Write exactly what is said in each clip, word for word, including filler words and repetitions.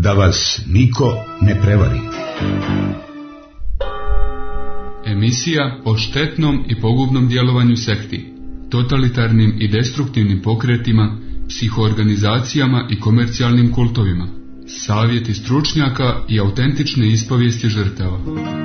da vas niko ne prevari. Emisija o štetnom i pogubnom djelovanju sekti, totalitarnim i destruktivnim pokretima, psihoorganizacijama i komercijalnim kultovima. Savjeti stručnjaka i autentične ispovijesti žrtava.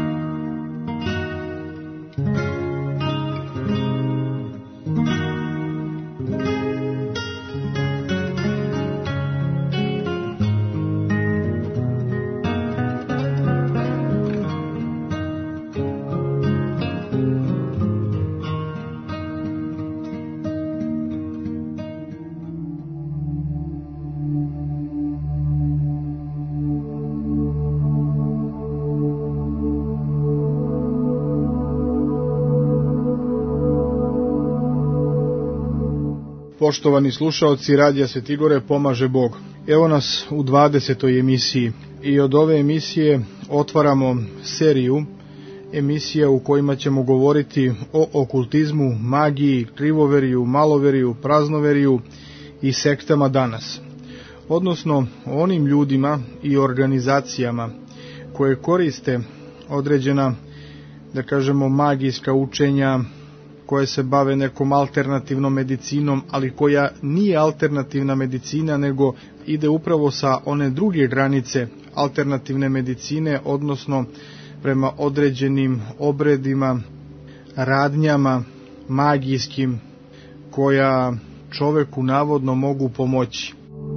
Poštovani slušaoci Radija Svetigore, pomaže Bog. Evo nas u dvadesetoj emisiji i od ove emisije otvaramo seriju emisija u kojima ćemo govoriti o okultizmu, magiji, krivoveriju, maloveriju, praznoveriju i sektama danas. Odnosno o onim ljudima i organizacijama koje koriste određena, da kažemo, magijska učenja, koje se bave nekom alternativnom medicinom, ali koja nije alternativna medicina, nego ide upravo sa one druge granice alternativne medicine, odnosno prema određenim obredima, radnjama magijskim, koja čoveku navodno mogu pomoći.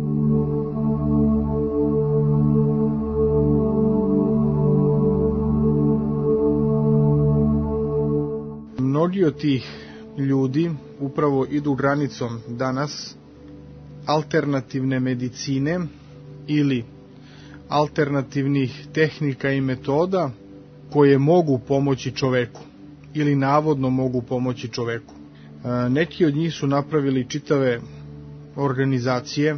Mnogi od tih ljudi upravo idu granicom danas alternativne medicine ili alternativnih tehnika i metoda koje mogu pomoći čoveku ili navodno mogu pomoći čoveku. Neki od njih su napravili čitave organizacije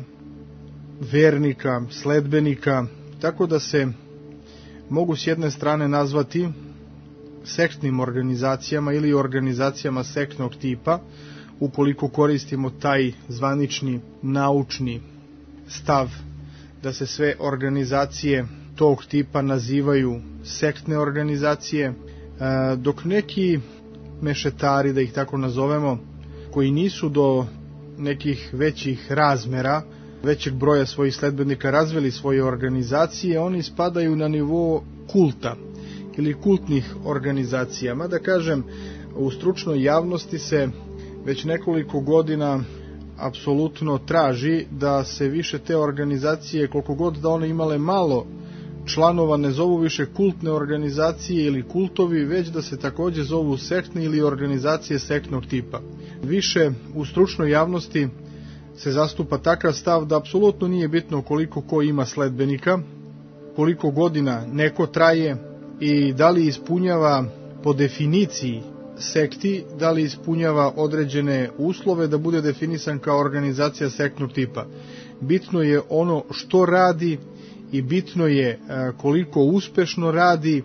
vernika, sledbenika, tako da se mogu s jedne strane nazvati sektnim organizacijama ili organizacijama sektnog tipa, ukoliko koristimo taj zvanični naučni stav da se sve organizacije tog tipa nazivaju sektne organizacije, dok neki mešetari, da ih tako nazovemo, koji nisu do nekih većih razmera, većeg broja svojih sledbenika razvili svoje organizacije, oni spadaju na nivo kulta ili kultnih organizacijama. Da kažem, u stručnoj javnosti se već nekoliko godina apsolutno traži da se više te organizacije, koliko god da one imale malo članova, ne zovu više kultne organizacije ili kultovi, već da se također zovu sektne ili organizacije sektnog tipa. Više u stručnoj javnosti se zastupa takav stav da apsolutno nije bitno koliko ko ima sledbenika, koliko godina neko traje i da li ispunjava po definiciji sekti, da li ispunjava određene uslove da bude definisan kao organizacija sektnog tipa. Bitno je ono što radi i bitno je koliko uspešno radi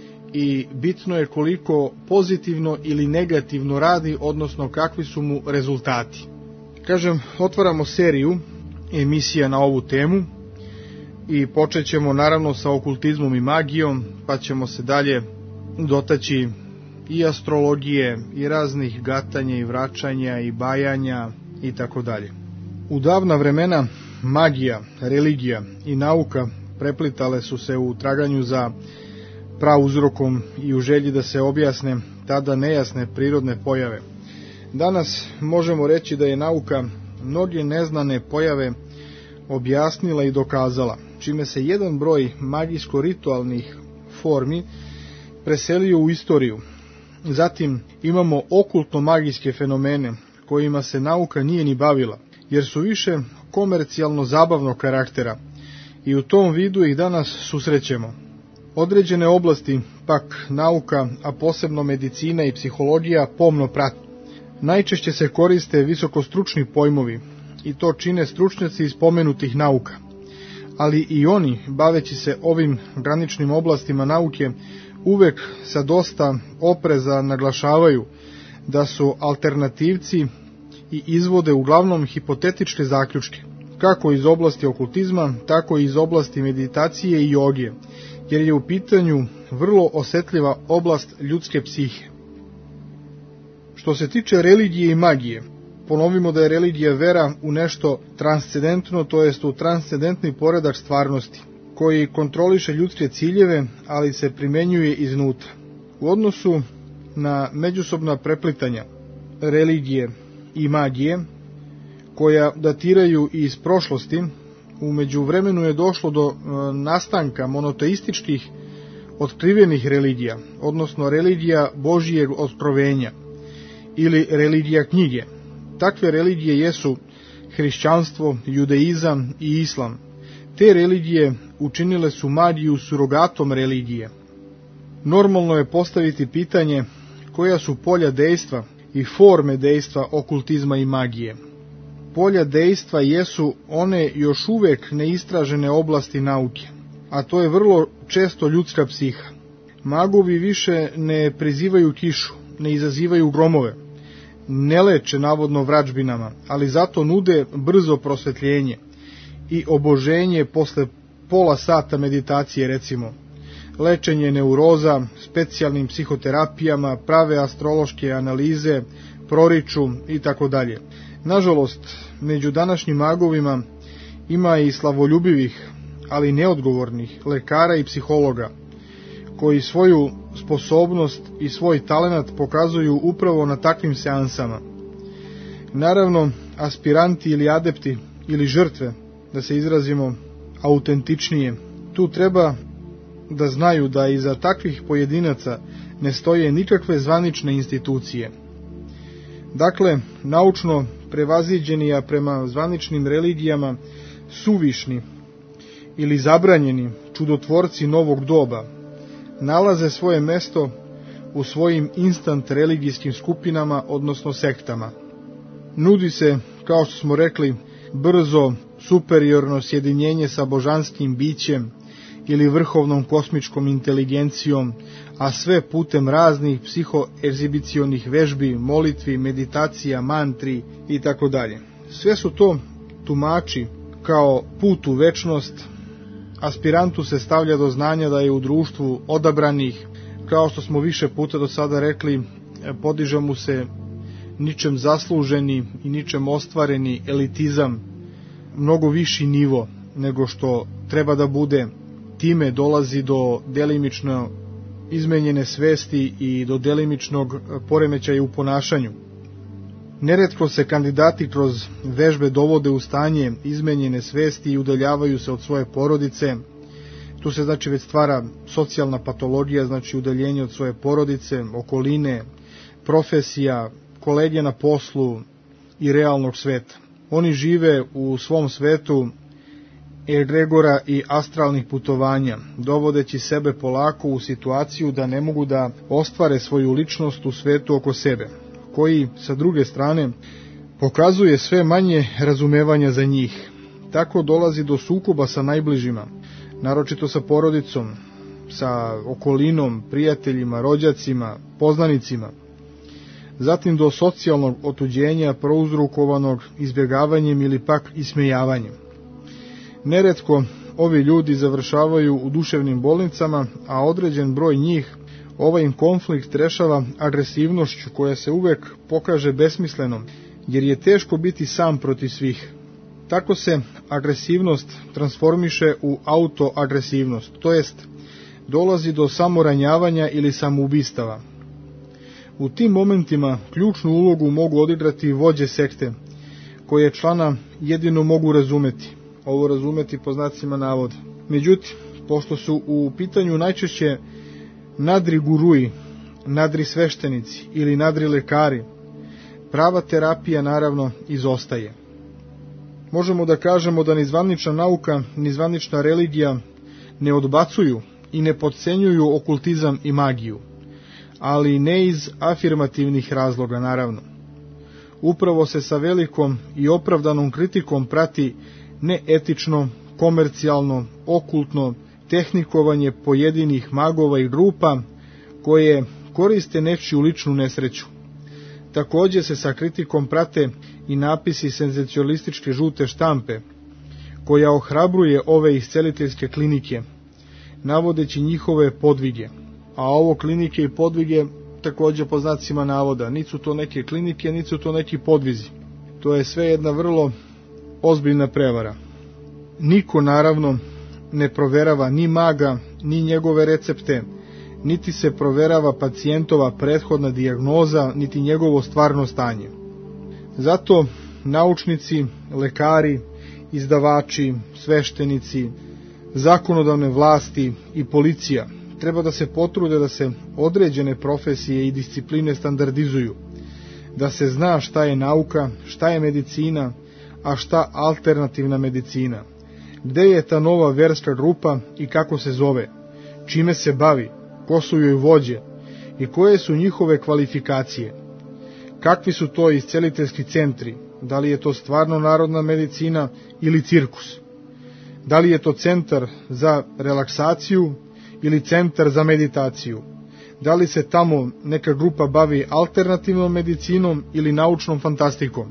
i bitno je koliko pozitivno ili negativno radi, odnosno kakvi su mu rezultati. Kažem, otvaramo seriju emisija na ovu temu i počet ćemo naravno sa okultizmom i magijom, pa ćemo se dalje dotaći i astrologije i raznih gatanja i vraćanja i bajanja i tako dalje. U davna vremena magija, religija i nauka preplitale su se u traganju za prauzrokom i u želji da se objasne tada nejasne prirodne pojave. Danas možemo reći da je nauka mnoge neznane pojave objasnila i dokazala, čime se jedan broj magijsko-ritualnih formi preselio u istoriju. Zatim imamo okultno-magijske fenomene kojima se nauka nije ni bavila, jer su više komercijalno zabavnog karaktera i u tom vidu ih danas susrećemo. Određene oblasti, pak nauka, a posebno medicina i psihologija, pomno prati. Najčešće se koriste visokostručni pojmovi i to čine stručnjaci iz pomenutih nauka, ali i oni, baveći se ovim graničnim oblastima nauke, uvek sa dosta opreza naglašavaju da su alternativci i izvode uglavnom hipotetičke zaključke, kako iz oblasti okultizma, tako i iz oblasti meditacije i joge, jer je u pitanju vrlo osjetljiva oblast ljudske psihe. Što se tiče religije i magije, ponovimo da je religija vera u nešto transcendentno, to jest u transcendentni poredak stvarnosti, koji kontroliše ljudske ciljeve, ali se primenjuje iznutra. U odnosu na međusobna preplitanja religije i magije, koja datiraju iz prošlosti, u međuvremenu je došlo do nastanka monoteističkih otkrivenih religija, odnosno religija Božijeg otkrovenja ili religija knjige. Takve religije jesu hrišćanstvo, judeizam i islam. Te religije učinile su magiju surogatom religije. Normalno je postaviti pitanje koja su polja dejstva i forme dejstva okultizma i magije. Polja dejstva jesu one još uvek neistražene oblasti nauke, a to je vrlo često ljudska psiha. Magovi više ne prizivaju kišu, ne izazivaju gromove, ne leče navodno vračbinama, ali zato nude brzo prosvetljenje i oboženje posle pola sata meditacije, recimo. Lečenje neuroza, specijalnim psihoterapijama, prave astrološke analize, proriču i tako dalje. Nažalost, među današnjim magovima ima i slavoljubivih, ali neodgovornih lekara i psihologa, koji svoju sposobnost i svoj talenat pokazuju upravo na takvim seansama. Naravno, aspiranti ili adepti ili žrtve, da se izrazimo autentičnije, tu treba da znaju da iza takvih pojedinaca ne stoje nikakve zvanične institucije. Dakle, naučno prevaziđeni, a prema zvaničnim religijama suvišni ili zabranjeni čudotvorci novog doba nalaze svoje mesto u svojim instant religijskim skupinama, odnosno sektama. Nudi se, kao što smo rekli, brzo superiorno sjedinjenje sa božanskim bićem ili vrhovnom kosmičkom inteligencijom, a sve putem raznih psihoegzibicionih vežbi, molitvi, meditacija, mantri i tako dalje. Sve su to tumači kao put u večnost. Aspirantu se stavlja do znanja da je u društvu odabranih, kao što smo više puta do sada rekli, podiže mu se ničem zasluženi i ničem ostvareni elitizam, mnogo viši nivo nego što treba da bude. Time dolazi do delimično izmenjene svesti i do delimičnog poremećaja u ponašanju. Neretko se kandidati kroz vežbe dovode u stanje izmenjene svesti i udaljavaju se od svoje porodice. Tu se znači već stvara socijalna patologija, znači udaljenje od svoje porodice, okoline, profesija, kolege na poslu i realnog sveta. Oni žive u svom svetu egregora i astralnih putovanja, dovodeći sebe polako u situaciju da ne mogu da ostvare svoju ličnost u svetu oko sebe, koji, sa druge strane, pokazuje sve manje razumevanja za njih. Tako dolazi do sukoba sa najbližima, naročito sa porodicom, sa okolinom, prijateljima, rođacima, poznanicima. Zatim do socijalnog otuđenja prouzrokovanog izbjegavanjem ili pak ismejavanjem. Neretko ovi ljudi završavaju u duševnim bolnicama, a određen broj njih ovaj im konflikt rešava agresivnošću koja se uvek pokaže besmislenom, jer je teško biti sam protiv svih. Tako se agresivnost transformiše u autoagresivnost, to jest dolazi do samoranjavanja ili samoubistava. U tim momentima ključnu ulogu mogu odigrati vođe sekte, koje člana jedino mogu razumeti. Ovo razumeti po znacima navoda. Međutim, pošto su u pitanju najčešće nadri guruji, nadri sveštenici ili nadri lekari, prava terapija naravno izostaje. Možemo da kažemo da ni zvanična nauka, ni zvanična religija ne odbacuju i ne potcenjuju okultizam i magiju, ali ne iz afirmativnih razloga naravno. Upravo se sa velikom i opravdanom kritikom prati neetično, komercijalno, okultno tehnikovanje pojedinih magova i grupa koje koriste nečiju ličnu nesreću. Također se sa kritikom prate i napisi senzacionalističke žute štampe, koja ohrabruje ove isceliteljske klinike, navodeći njihove podvige. A ovo klinike i podvige također po znacima navoda. Niti su to neke klinike, niti su to neki podvizi. To je sve jedna vrlo ozbiljna prevara. Niko naravno ne proverava ni maga, ni njegove recepte, niti se proverava pacijentova prethodna dijagnoza, niti njegovo stvarno stanje. Zato naučnici, lekari, izdavači, sveštenici, zakonodavne vlasti i policija treba da se potrude da se određene profesije i discipline standardizuju, da se zna šta je nauka, šta je medicina, a šta alternativna medicina, gde je ta nova verska grupa i kako se zove, čime se bavi, ko su joj vođe i koje su njihove kvalifikacije, kakvi su to isceliteljski centri, da li je to stvarno narodna medicina ili cirkus, da li je to centar za relaksaciju ili centar za meditaciju, da li se tamo neka grupa bavi alternativnom medicinom ili naučnom fantastikom.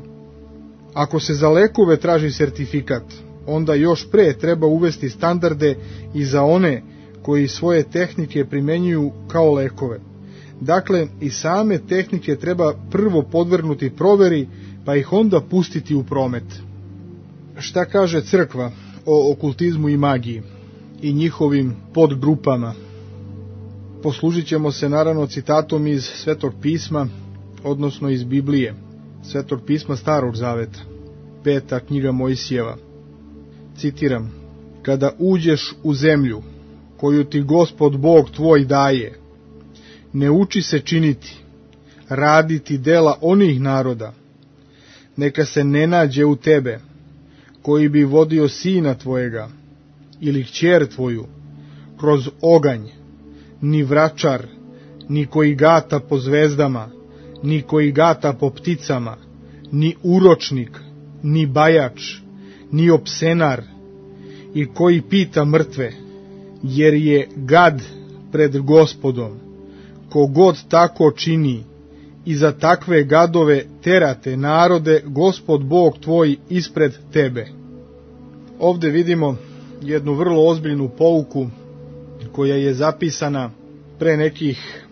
Ako se za lekove traži sertifikat, onda još pre treba uvesti standarde i za one koji svoje tehnike primenjuju kao lekove. Dakle, i same tehnike treba prvo podvrgnuti proveri, pa ih onda pustiti u promet. Šta kaže crkva o okultizmu i magiji i njihovim podgrupama? Poslužit ćemo se naravno citatom iz Svetog pisma, odnosno iz Biblije, Svetog pisma Starog zaveta, peta knjiga Mojsijeva. Citiram: kada uđeš u zemlju koju ti Gospod Bog tvoj daje, ne uči se činiti, raditi dela onih naroda, neka se ne nađe u tebe, koji bi vodio sina tvojega ili kćer tvoju kroz oganj, ni vračar, ni koji gata po zvezdama, ni koji gata po pticama, ni uročnik, ni bajač, ni opsenar, i koji pita mrtve, jer je gad pred Gospodom. Kogod tako čini, i za takve gadove terate narode Gospod Bog tvoj ispred tebe. Ovdje vidimo jednu vrlo ozbiljnu pouku koja je zapisana pre nekih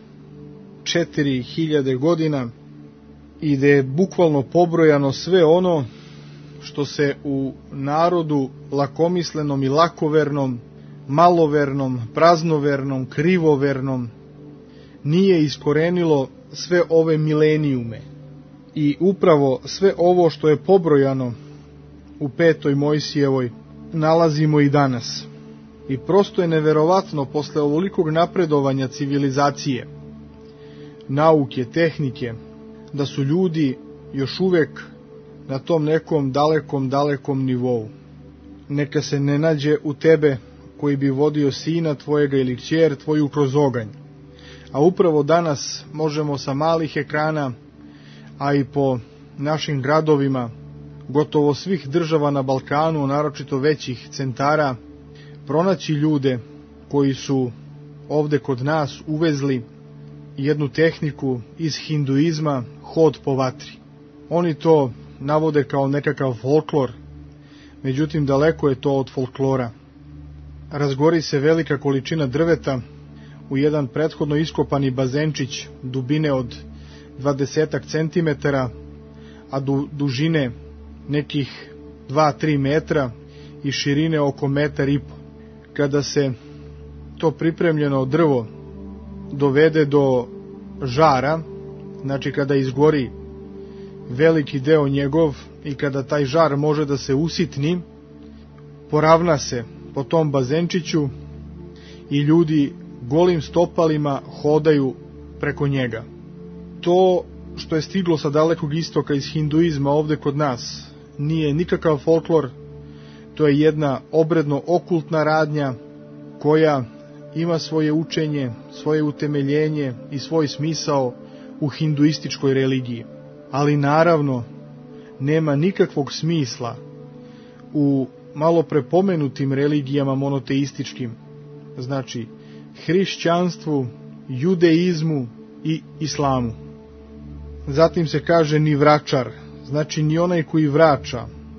četiri hiljade godina i gde je bukvalno pobrojano sve ono što se u narodu lakomislenom i lakovernom, malovernom, praznovernom, krivovernom nije iskorenilo sve ove milenijume. I upravo sve ovo što je pobrojano u petoj Mojsijevoj nalazimo i danas. I prosto je neverovatno posle ovolikog napredovanja civilizacije, nauke, tehnike, da su ljudi još uvek na tom nekom dalekom, dalekom nivou. Neka se ne nađe u tebe koji bi vodio sina tvojega ili kćer tvoju kroz oganj. A upravo danas možemo sa malih ekrana, a i po našim gradovima, gotovo svih država na Balkanu, naročito većih centara, pronaći ljude koji su ovde kod nas uvezli jednu tehniku iz hinduizma, hod po vatri. Oni to navode kao nekakav folklor, međutim daleko je to od folklora. Razgori se velika količina drveta u jedan prethodno iskopani bazenčić dubine od dvadesetak centimetara, a du, dužine nekih dva do tri metra i širine oko metar i po. Kada se to pripremljeno drvo dovede do žara, znači kada izgori veliki deo njegov i kada taj žar može da se usitni, poravna se po tom bazenčiću i ljudi golim stopalima hodaju preko njega. To što je stiglo sa dalekog istoka iz hinduizma ovde kod nas nije nikakav folklor, to je jedna obredno okultna radnja koja ima svoje učenje, svoje utemeljenje i svoj smisao u hinduističkoj religiji. Ali naravno nema nikakvog smisla u malo prepomenutim religijama monoteističkim, znači hrišćanstvu, judeizmu i islamu. Zatim se kaže ni vračar, znači ni onaj koji vrača,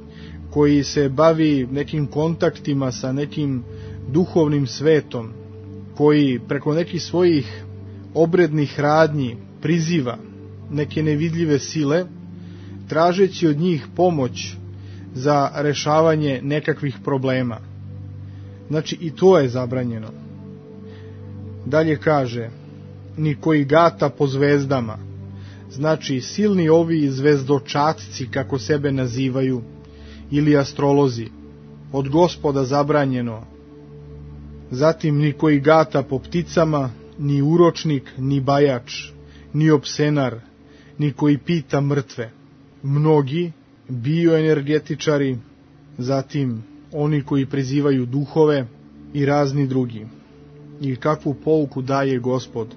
koji se bavi nekim kontaktima sa nekim duhovnim svetom, koji preko nekih svojih obrednih radnji priziva neke nevidljive sile, tražeći od njih pomoć za rešavanje nekakvih problema. Znači i to je zabranjeno. Dalje kaže, ni koji gata po zvezdama, znači silni ovi zvezdočatci, kako sebe nazivaju, ili astrolozi, od Gospoda zabranjeno. Zatim ni koji gata po pticama, ni uročnik, ni bajač, ni opsenar, ni koji pita mrtve. Mnogi bioenergetičari, zatim oni koji prizivaju duhove i razni drugi. I kakvu pouku daje Gospod?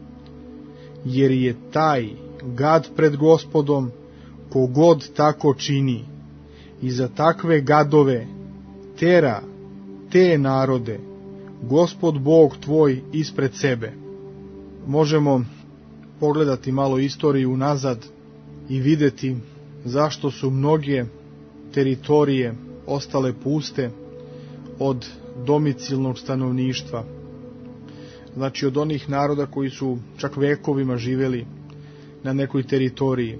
Jer je taj gad pred Gospodom kogod tako čini, i za takve gadove tera te narode Gospod Bog tvoj ispred sebe. Možemo pogledati malo istoriju nazad i vidjeti zašto su mnoge teritorije ostale puste od domicilnog stanovništva. Znači od onih naroda koji su čak vekovima živjeli na nekoj teritoriji.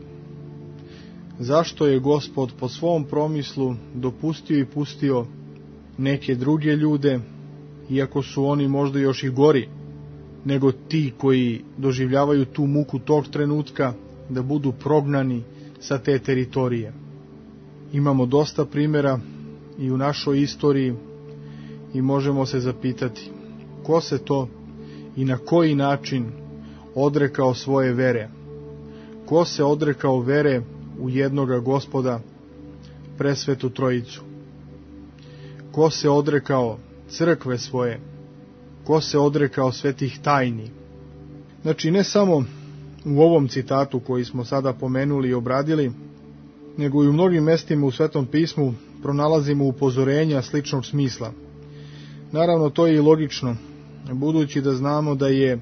Zašto je Gospod po svom promislu dopustio i pustio neke druge ljude, iako su oni možda još i gori nego ti koji doživljavaju tu muku tog trenutka, da budu prognani sa te teritorije? Imamo dosta primjera i u našoj istoriji i možemo se zapitati ko se to i na koji način odrekao svoje vere. Ko se odrekao vere u jednoga Gospoda, presvetu Trojicu? Ko se odrekao crkve svoje? Ko se odrekao svetih tajni? Znači ne samo u ovom citatu koji smo sada pomenuli i obradili, nego i u mnogim mestima u Svetom pismu pronalazimo upozorenja sličnog smisla. Naravno to je i logično, budući da znamo da je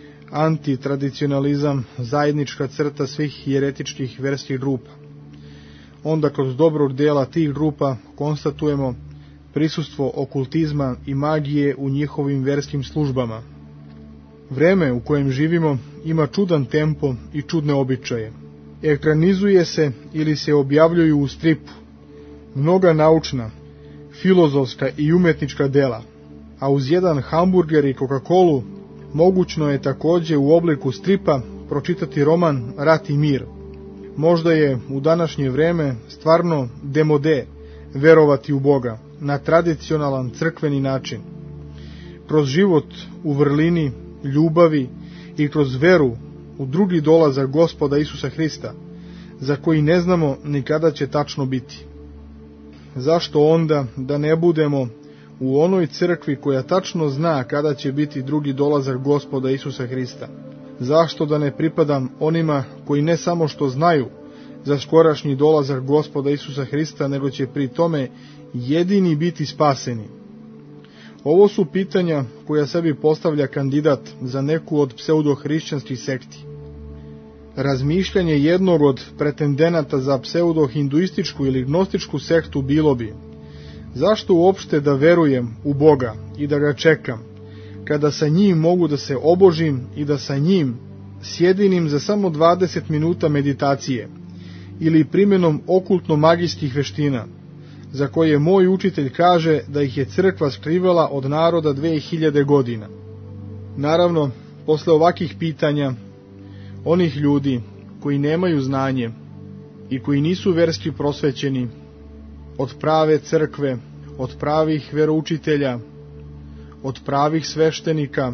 antitradicionalizam zajednička crta svih jeretičkih verskih grupa. Onda kroz dobrog dela tih grupa konstatujemo prisustvo okultizma i magije u njihovim verskim službama. Vreme u kojem živimo ima čudan tempo i čudne običaje. Ekranizuje se ili se objavljuju u stripu mnoga naučna, filozofska i umetnička dela, a uz jedan hamburger i Coca-Colu mogućno je takođe u obliku stripa pročitati roman Rat i mir. Možda je u današnje vreme stvarno demode verovati u Boga na tradicionalan crkveni način. Kroz život u vrlini, ljubavi i kroz veru u drugi dolazak Gospoda Isusa Hrista, za koji ne znamo ni kada će tačno biti. Zašto onda da ne budemo u onoj crkvi koja tačno zna kada će biti drugi dolazak Gospoda Isusa Hrista? Zašto da ne pripadam onima koji ne samo što znaju za skorašnji dolazak Gospoda Isusa Hrista, nego će pri tome jedini biti spaseni? Ovo su pitanja koja sebi postavlja kandidat za neku od pseudohrišćanskih sekti. Razmišljanje jednog od pretendenata za pseudohinduističku ili gnostičku sektu bilo bi: zašto uopšte da verujem u Boga i da ga čekam, kada sa njim mogu da se obožim i da sa njim sjedinim za samo dvadeset minuta meditacije ili primjenom okultno-magijskih veština, za koje moj učitelj kaže da ih je crkva skrivala od naroda dve hiljade godina. Naravno, posle ovakih pitanja, onih ljudi koji nemaju znanje i koji nisu verski prosvećeni, od prave crkve, od pravih veroučitelja, od pravih sveštenika,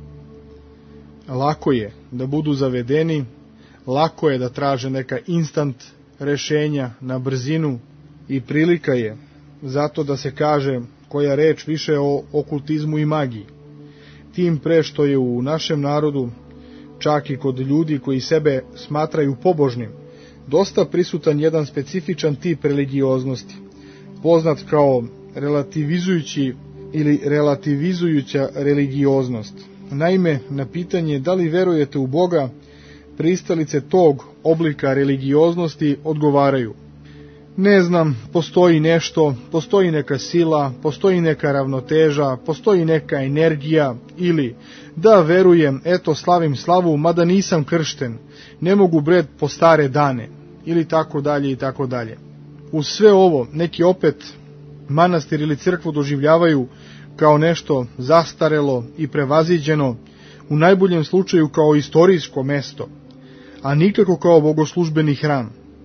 lako je da budu zavedeni, lako je da traže neka instant rešenja na brzinu i prilika je zato da se kaže koja reč više o okultizmu i magiji. Tim pre što je u našem narodu, čak i kod ljudi koji sebe smatraju pobožnim, dosta prisutan jedan specifičan tip religioznosti, poznat kao relativizujući ili relativizujuća religioznost. Naime, na pitanje da li verujete u Boga, pristalice tog oblika religioznosti odgovaraju: ne znam, postoji nešto, postoji neka sila, postoji neka ravnoteža, postoji neka energija, ili da verujem, eto slavim slavu, mada nisam kršten, ne mogu bred po stare dane, ili tako dalje i tako dalje. Uz sve ovo neki opet manastir ili crkvu doživljavaju kao nešto zastarelo i prevaziđeno, u najboljem slučaju kao istorijsko mesto, a nikako kao bogoslužbeni hram.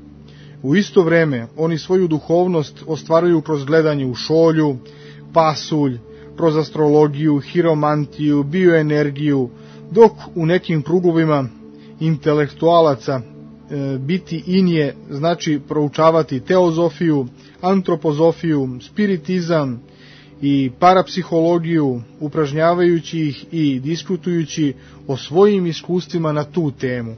U isto vreme oni svoju duhovnost ostvaruju kroz gledanje u šolju, pasulj, kroz astrologiju, hiromantiju, bioenergiju, dok u nekim krugovima intelektualaca e, biti inje znači proučavati teozofiju, antropozofiju, spiritizam i parapsihologiju, upražnjavajući ih i diskutujući o svojim iskustvima na tu temu.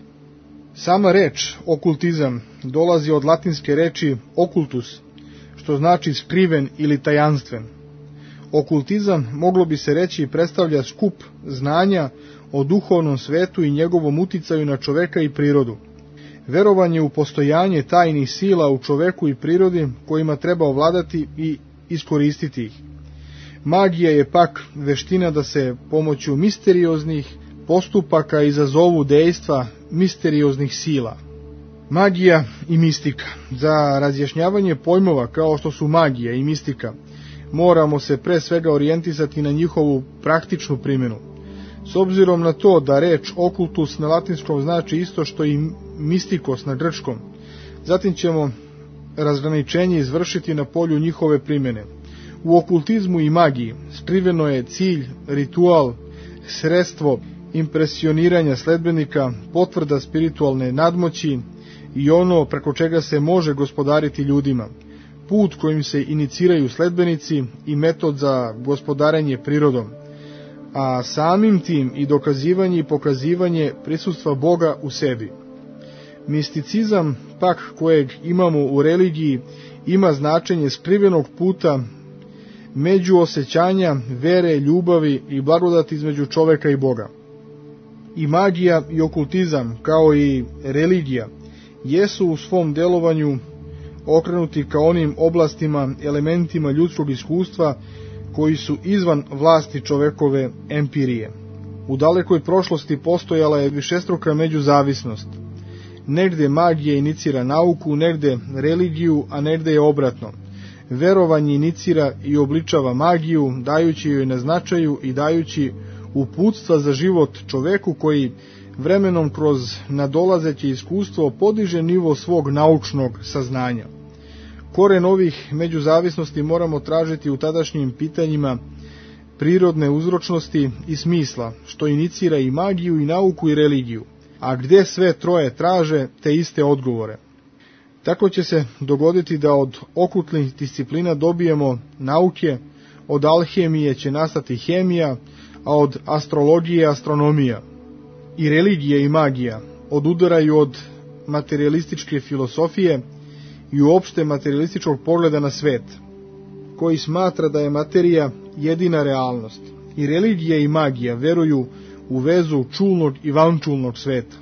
Sama reč okultizam dolazi od latinske reči occultus, što znači skriven ili tajanstven. Okultizam, moglo bi se reći, predstavlja skup znanja o duhovnom svetu i njegovom uticaju na čoveka i prirodu. Verovanje u postojanje tajnih sila u čoveku i prirodi kojima treba ovladati i iskoristiti ih. Magija je pak veština da se pomoću misterioznih postupaka izazovu dejstva misterioznih sila. Magija i mistika. Za razjašnjavanje pojmova kao što su magija i mistika moramo se pre svega orijentisati na njihovu praktičnu primjenu. S obzirom na to da reč okultus na latinskom znači isto što i mistikos na grčkom, zatim ćemo razgraničenje izvršiti na polju njihove primjene. U okultizmu i magiji skriveno je cilj, ritual, sredstvo impresioniranja sledbenika, potvrda spiritualne nadmoći i ono preko čega se može gospodariti ljudima, put kojim se iniciraju sledbenici i metod za gospodarenje prirodom, a samim tim i dokazivanje i pokazivanje prisustva Boga u sebi. Misticizam, pak kojeg imamo u religiji, ima značenje skrivenog puta međuosećanja, vere, ljubavi i blagodati između čoveka i Boga. I magija i okultizam, kao i religija, jesu u svom delovanju okrenuti ka onim oblastima, elementima ljudskog iskustva koji su izvan vlasti čovekove empirije. U dalekoj prošlosti postojala je višestruka međuzavisnost. Negde magija inicira nauku, negde religiju, a negde je obratno. Verovanje inicira i obličava magiju, dajući joj na značaju i dajući uputstva za život čoveku koji vremenom kroz nadolazeće iskustvo podiže nivo svog naučnog saznanja. Koren ovih međuzavisnosti moramo tražiti u tadašnjim pitanjima prirodne uzročnosti i smisla, što inicira i magiju i nauku i religiju, a gde sve troje traže te iste odgovore. Tako će se dogoditi da od okultnih disciplina dobijemo nauke, od alhemije će nastati hemija, a od astrologije astronomija. I religija i magija odudaraju od materialističke filosofije i uopšte materialističkog pogleda na svet, koji smatra da je materija jedina realnost. I religija i magija veruju u vezu čulnog i vančulnog sveta.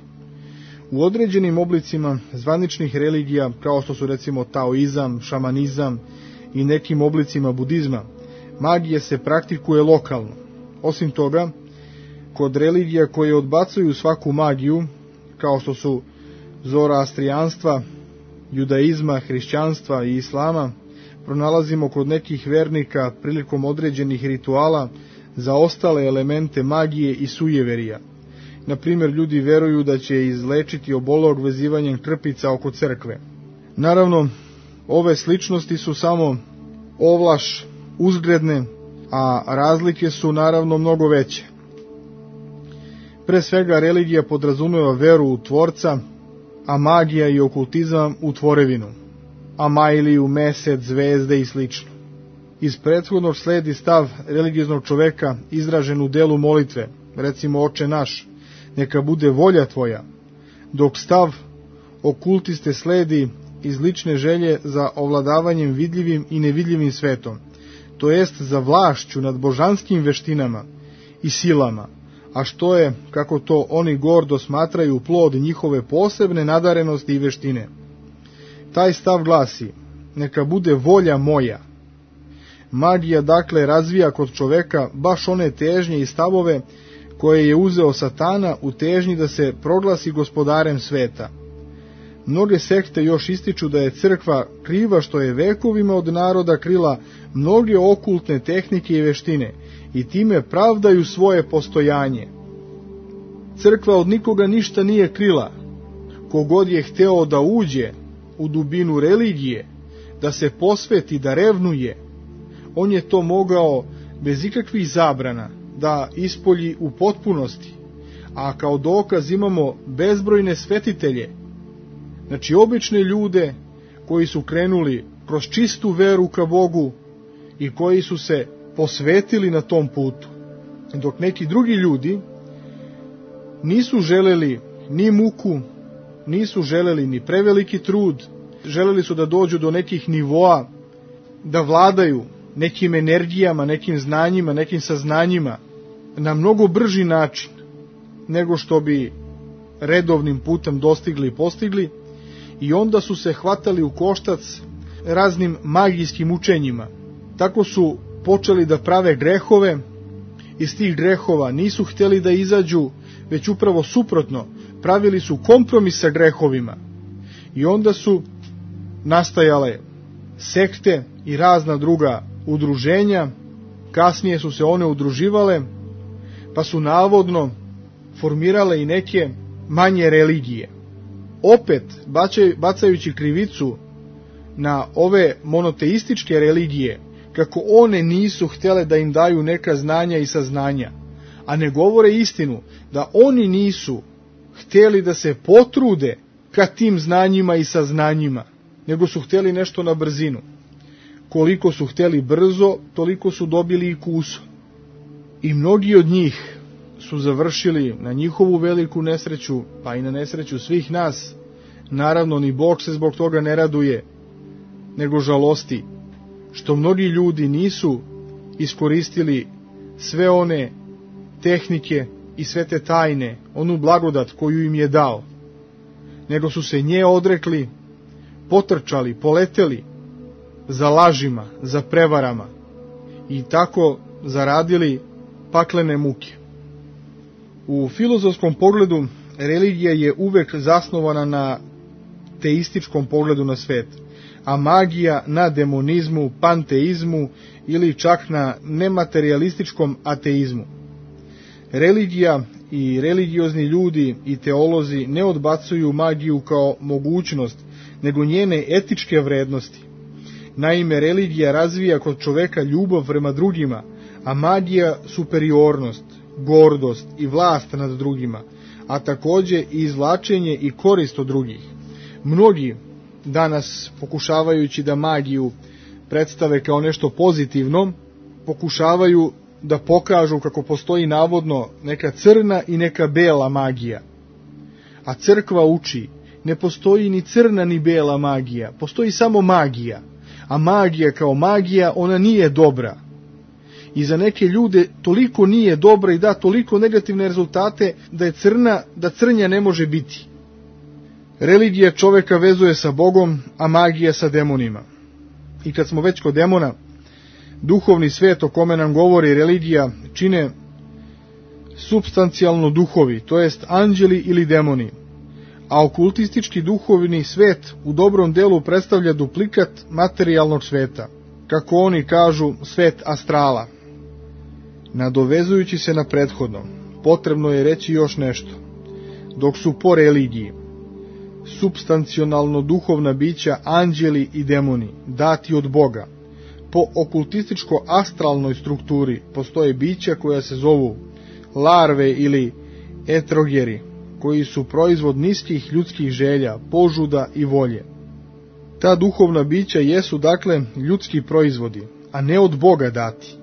U određenim oblicima zvaničnih religija, kao što su recimo taoizam, šamanizam i nekim oblicima budizma, magija se praktikuje lokalno. Osim toga, kod religija koje odbacuju svaku magiju, kao što su zoroastrijanstva, judaizma, hrišćanstva i islama, pronalazimo kod nekih vernika prilikom određenih rituala za ostale elemente magije i sujeverija. Na primjer, ljudi veruju da će izlečiti obolog vezivanjem krpica oko crkve. Naravno, ove sličnosti su samo ovlaš uzgredne, a razlike su naravno mnogo veće. Pre svega, religija podrazumeva veru u Tvorca, a magija i okultizam u tvorevinu, Amailiju, mesec, zvezde i slično. Iz prethodnog sledi stav religioznog čoveka izražen u delu molitve, recimo Oče naš, neka bude volja tvoja, dok stav okultiste sledi iz lične želje za ovladavanjem vidljivim i nevidljivim svetom, to jest za vlašću nad božanskim veštinama i silama, a što je, kako to oni gordo smatraju, plod njihove posebne nadarenosti i veštine. Taj stav glasi: neka bude volja moja. Magija dakle razvija kod čoveka baš one težnje i stavove koje je uzeo Satana u težnji da se proglasi gospodarem sveta. Mnoge sekte još ističu da je crkva kriva što je vekovima od naroda krila mnoge okultne tehnike i veštine i time pravdaju svoje postojanje. Crkva od nikoga ništa nije krila. Kogod je hteo da uđe u dubinu religije, da se posveti, da revnuje, on je to mogao bez ikakvih zabrana da ispolji u potpunosti, a kao dokaz imamo bezbrojne svetitelje, znači obične ljude koji su krenuli kroz čistu veru ka Bogu i koji su se posvetili na tom putu, dok neki drugi ljudi nisu želeli ni muku, nisu želeli ni preveliki trud, želeli su da dođu do nekih nivoa, da vladaju nekim energijama, nekim znanjima, nekim saznanjima na mnogo brži način nego što bi redovnim putem dostigli i postigli, i onda su se hvatali u koštac raznim magijskim učenjima. Tako su počeli da prave grehove, iz tih grehova nisu htjeli da izađu, već upravo suprotno, pravili su kompromis sa grehovima, i onda su nastajale sekte i razna druga udruženja. Kasnije su se one udruživale, pa su navodno formirale i neke manje religije. Opet, bacajući krivicu na ove monoteističke religije, kako one nisu htjele da im daju neka znanja i saznanja, a ne govore istinu da oni nisu htjeli da se potrude ka tim znanjima i saznanjima, nego su htjeli nešto na brzinu. Koliko su htjeli brzo, toliko su dobili i kuso. I mnogi od njih su završili na njihovu veliku nesreću, pa i na nesreću svih nas. Naravno, ni Bog se zbog toga ne raduje, nego žalosti što mnogi ljudi nisu iskoristili sve one tehnike i sve te tajne, onu blagodat koju im je dao, nego su se nje odrekli, potrčali, poleteli za lažima, za prevarama i tako zaradili paklene muke. U filozofskom pogledu religija je uvek zasnovana na teističkom pogledu na svet, a magija na demonizmu, panteizmu ili čak na nematerialističkom ateizmu. Religija i religiozni ljudi i teolozi ne odbacuju magiju kao mogućnost, nego njene etičke vrednosti. Naime, religija razvija kod čoveka ljubav prema drugima, a magija superiornost, gordost i vlast nad drugima, a takođe i izvlačenje i korist od drugih. Mnogi danas, pokušavajući da magiju predstave kao nešto pozitivno, pokušavaju da pokažu kako postoji navodno neka crna i neka bela magija. A crkva uči, ne postoji ni crna ni bela magija, postoji samo magija. A magija kao magija, ona nije dobra. I za neke ljude toliko nije dobra i da toliko negativne rezultate da je crna, da crnja ne može biti. Religija čoveka vezuje sa Bogom, a magija sa demonima. I kad smo već kod demona, duhovni svet o kome nam govori religija čine supstancijalno duhovi, to jest anđeli ili demoni, a okultistički duhovni svet u dobrom delu predstavlja duplikat materijalnog sveta, kako oni kažu svet astrala. Nadovezujući se na prethodno, potrebno je reći još nešto. Dok su po religiji supstancionalno duhovna bića anđeli i demoni dati od Boga, po okultističko-astralnoj strukturi postoje bića koja se zovu larve ili etrogeri, koji su proizvod niskih ljudskih želja, požuda i volje. Ta duhovna bića jesu dakle ljudski proizvodi, a ne od Boga dati.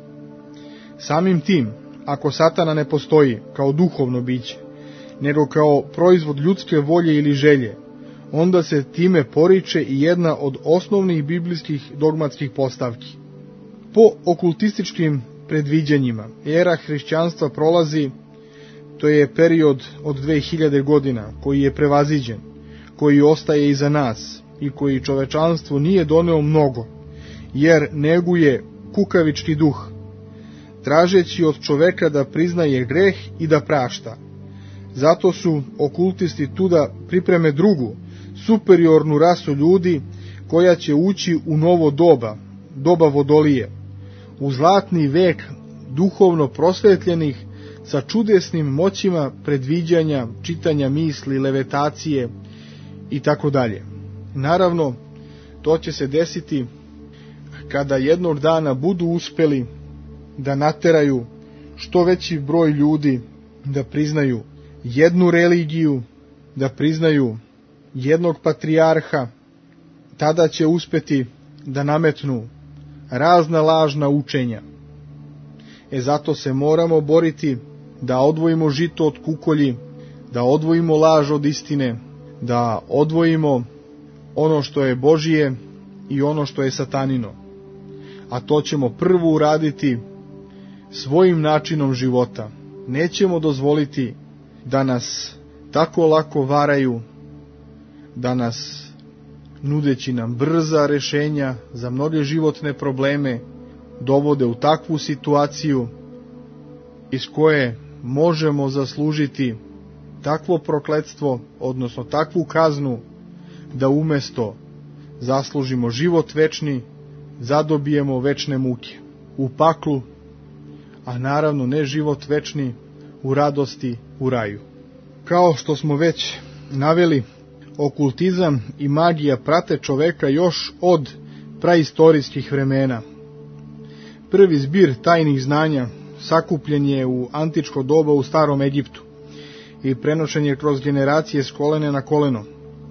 Samim tim, ako Satana ne postoji kao duhovno biće, nego kao proizvod ljudske volje ili želje, onda se time poriče i jedna od osnovnih biblijskih dogmatskih postavki. Po okultističkim predviđanjima, era hrišćanstva prolazi, to je period od dve hiljade godina koji je prevaziđen, koji ostaje iza nas, i koji čovečanstvu nije doneo mnogo, jer neguje kukavički duh, tražeći od čoveka da priznaje greh i da prašta. Zato su okultisti tu da pripreme drugu, superiornu rasu ljudi koja će ući u novo doba, doba vodolije, u zlatni vek duhovno prosvetljenih sa čudesnim moćima predviđanja, čitanja misli, levitacije i tako dalje. Naravno, to će se desiti kada jednog dana budu uspeli da nateraju što veći broj ljudi da priznaju jednu religiju, da priznaju jednog patrijarha, tada će uspeti da nametnu razna lažna učenja. E zato se moramo boriti da odvojimo žito od kukolji, da odvojimo laž od istine, da odvojimo ono što je Božije i ono što je satanino. A to ćemo prvo uraditi svojim načinom života. Nećemo dozvoliti da nas tako lako varaju, da nas, nudeći nam brza rešenja za mnoge životne probleme, dovode u takvu situaciju iz koje možemo zaslužiti takvo prokletstvo, odnosno takvu kaznu, da umesto zaslužimo život večni, zadobijemo večne muke u paklu, a naravno ne život večni u radosti u raju. Kao što smo već naveli, okultizam i magija prate čoveka još od praistorijskih vremena. Prvi zbir tajnih znanja sakupljen je u antičko doba u Starom Egiptu i prenošen je kroz generacije s kolene na koleno.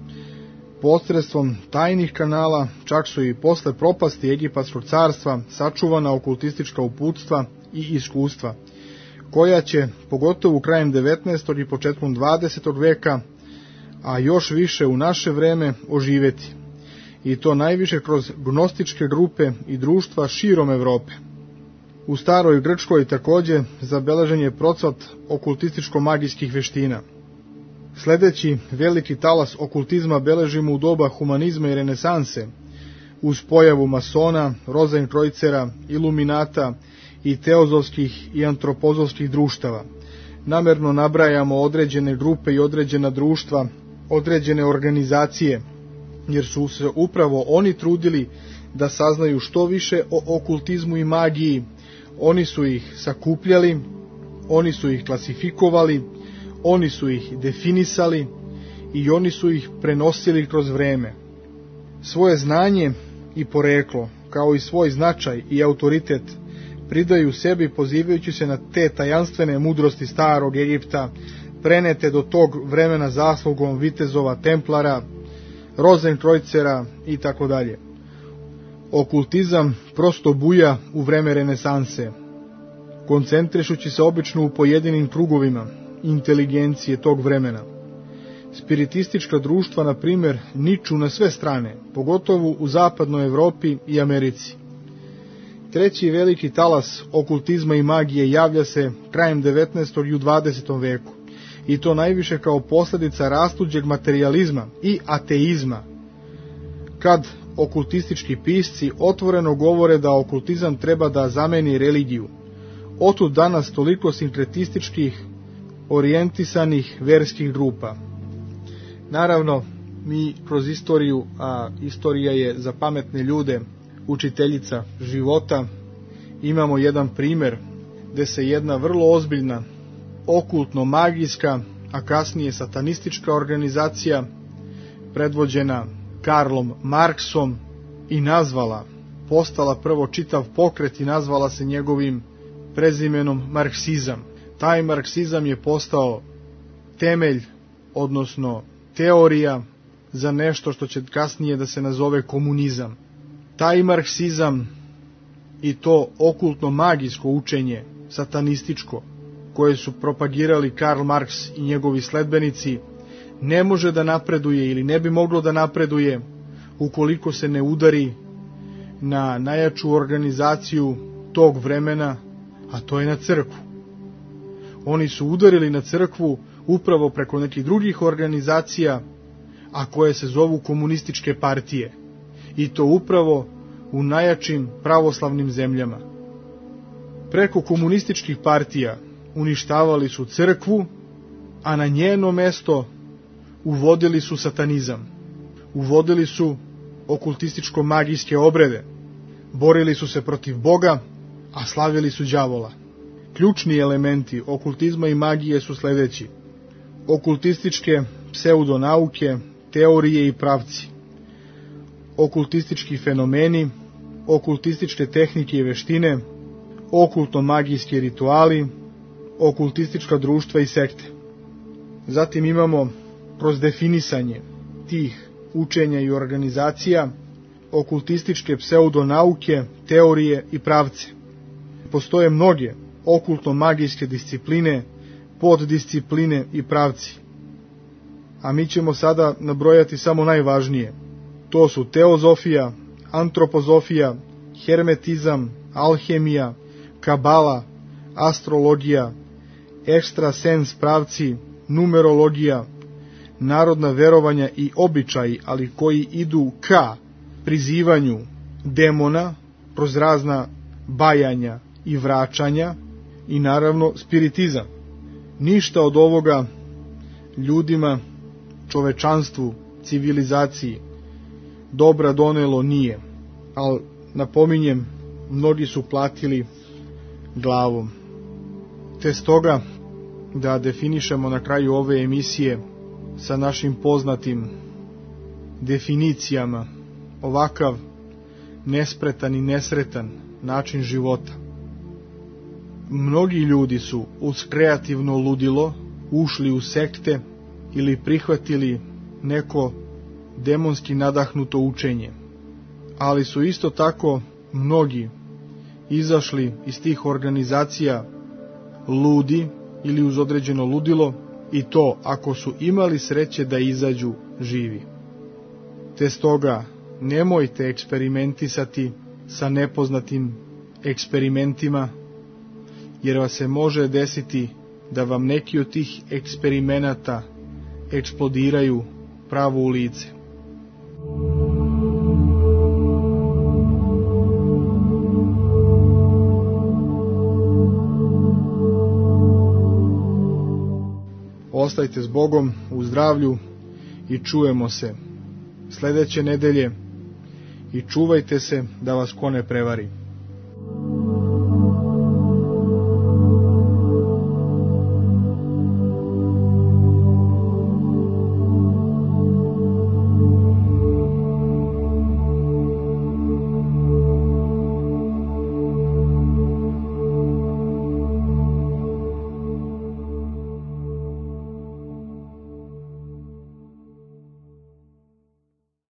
Posredstvom tajnih kanala, čak su i posle propasti Egipatskog carstva, sačuvana okultistička uputstva i iskustva, koja će, pogotovo krajem devetnaestog i početkom dvadesetog veka, a još više u naše vreme, oživeti. I to najviše kroz gnostičke grupe i društva širom Evrope. U staroj Grčkoj takođe zabeležen je procvat okultističko-magijskih veština. Sledeći veliki talas okultizma beležimo u doba humanizma i renesanse, uz pojavu masona, rozenkrojcera, iluminata i teozovskih i antropozovskih društava. Namerno nabrajamo određene grupe i određena društva, određene organizacije, jer su se upravo oni trudili da saznaju što više o okultizmu i magiji. Oni su ih sakupljali, oni su ih klasifikovali, oni su ih definisali i oni su ih prenosili kroz vreme. Svoje znanje i poreklo, kao i svoj značaj i autoritet, pridaju sebi pozivajući se na te tajanstvene mudrosti starog Egipta, prenete do tog vremena zaslugom vitezova, templara, rozenkrojcera i tako dalje. Okultizam prosto buja u vreme renesanse, koncentrišući se obično u pojedinim krugovima inteligencije tog vremena. Spiritistička društva, na primjer, niču na sve strane, pogotovo u zapadnoj Evropi i Americi. Treći veliki talas okultizma i magije javlja se krajem devetnaestog i u dvadesetom veku, i to najviše kao posljedica rastuđeg materijalizma i ateizma, kad okultistički pisci otvoreno govore da okultizam treba da zameni religiju. Otud danas toliko sinkretističkih, orijentisanih verskih grupa. Naravno, mi kroz istoriju, a istorija je za pametne ljude učiteljica života, imamo jedan primer gde se jedna vrlo ozbiljna, okultno-magijska, a kasnije satanistička organizacija, predvođena Karlom Marksom, i nazvala, postala prvo čitav pokret i nazvala se njegovim prezimenom marksizam. Taj marksizam je postao temelj, odnosno teorija za nešto što će kasnije da se nazove komunizam. Taj marksizam i to okultno-magijsko učenje, satanističko, koje su propagirali Karl Marks i njegovi sledbenici, ne može da napreduje ili ne bi moglo da napreduje ukoliko se ne udari na najjaču organizaciju tog vremena, a to je na crkvu. Oni su udarili na crkvu upravo preko nekih drugih organizacija, a koje se zovu komunističke partije, i to upravo u najjačim pravoslavnim zemljama. Preko komunističkih partija uništavali su crkvu, a na njeno mesto uvodili su satanizam, uvodili su okultističko-magijske obrede, borili su se protiv Boga, a slavili su đavola. Ključni elementi okultizma i magije su sledeći: okultističke pseudonauke, teorije i pravci, okultistički fenomeni, okultističke tehnike i veštine, okulto-magijski rituali, okultistička društva i sekte. Zatim imamo, kroz definisanje tih učenja i organizacija, okultističke pseudonauke, teorije i pravce. Postoje mnoge okulto-magijske discipline, poddiscipline i pravci. A mi ćemo sada nabrojati samo najvažnije. To su teozofija, antropozofija, hermetizam, alhemija, kabala, astrologija, ekstrasens pravci, numerologija, narodna verovanja i običaji, ali koji idu ka prizivanju demona kroz razna bajanja i vraćanja, i naravno spiritizam. Ništa od ovoga ljudima, čovečanstvu, civilizaciji dobra donelo nije, ali napominjem, mnogi su platili glavom. Te stoga da definišemo na kraju ove emisije sa našim poznatim definicijama ovakav nespretan i nesretan način života. Mnogi ljudi su uz kreativno ludilo ušli u sekte ili prihvatili neko demonski nadahnuto učenje, ali su isto tako mnogi izašli iz tih organizacija ludi ili uz određeno ludilo, i to ako su imali sreće da izađu živi. Te stoga nemojte eksperimentisati sa nepoznatim eksperimentima, jer vas se može desiti da vam neki od tih eksperimenata eksplodiraju pravo u lice. Ostajte s Bogom, u zdravlju, i čujemo se sledeće nedelje, i čuvajte se da vas ko ne prevari.